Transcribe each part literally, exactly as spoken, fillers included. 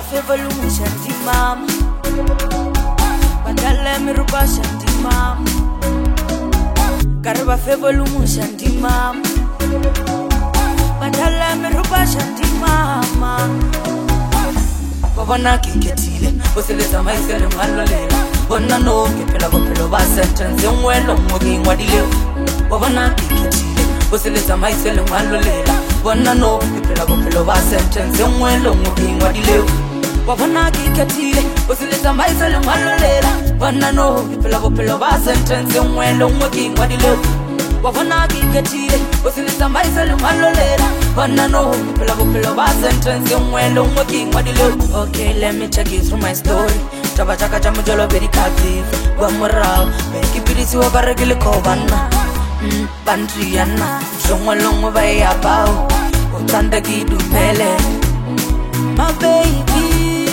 fevolumu shanti mama Bandala miruba shanti mama Garba fevolumu shanti mama Bandala miruba shanti mama Wabona kiketile Usileta maisele mwalolela Wana no kepela kopelo ba sentence Mwelo mwogi mwadileo Wabona kiketile Usileta maisele mwalolela Wana no kepela kopelo ba sentence Mwelo mwogi mwadileo Wabona kiketile Usileta maisele mwalolela Wana no kepela kopelo ba sentence Mwelo mwogi mwadileo Wabona kiketile Usileta maisele mwalolela Wana no kepela kopelo ba sentence Mwelo mwogi mwadileo Okay, let me take you through my story Chaba chaka chamu jolo very captive Wa morao Benki pirisi wa baregile kovana Mm, bandriana Shongwa longo ba ya bao Utanda gidu mele My baby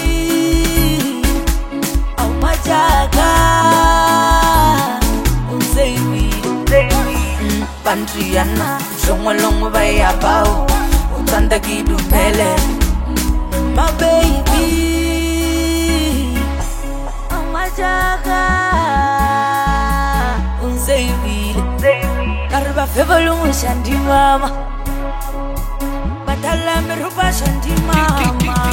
Oh my jaga Unsewi Mm, bandriana Shongwa longo ba ya bao Utanda gidu mele My baby Oh my jaga Unsewi Garba fevolumu shanti mama Badala miruba shanti mama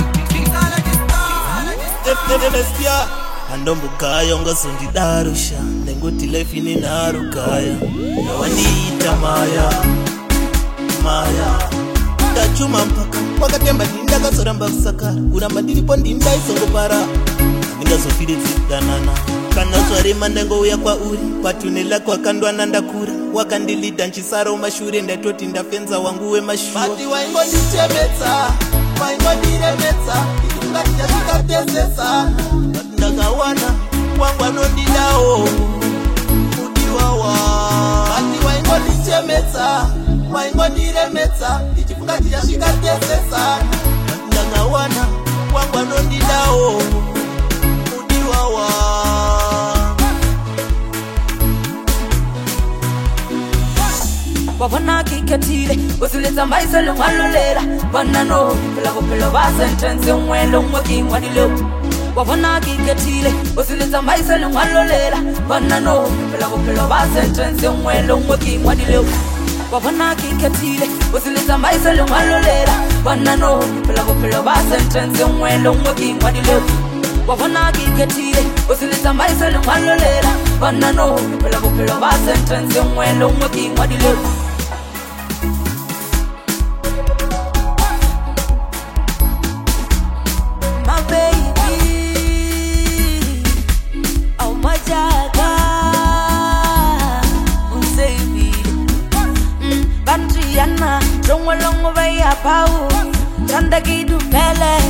Tetelestia Andombu kaya unga sundi darusha Nenguti life ini narukaya Nawaniita maya Maya Ndachuma mpaka Wakati amba nindaga soramba kusakara Uramba nilipo ndinda isongo para Ninga sofiri zidanana Kana swari mandengo uya kwa uri Patunela kwa kandwa nandakura Wakandilida nchisaro mashure Ndatoti ndafenza wangu we mashure Mati waingo nichemeta Waingo niremeta Itungatia sikatesesa Ndagawana Wangwa nondilao Udiwawa Mati waingo nichemeta Waingo niremeta Itungatia sikatesesa Ndagawana Wangwa nondilao Udiwawa Wabona kiketile Usileta maisele mwalolela Wana no Pela kopelo ba sentence Mwelo mwogi mwadileo Wabona kiketile Usileta maisele mwalolela Wana no Pela kopelo ba sentence Mwelo mwogi mwadileo Wabona kiketile Usileta maisele mwalolela Wana no Pela kopelo ba sentence Mwelo mwogi mwadileo Wabona kiketile Usileta maisele mwalolela Wana no Pela kopelo ba sentence Mwelo mwogi mwadileo Bandriana, longo longo vai a pau, tanda gidu mele.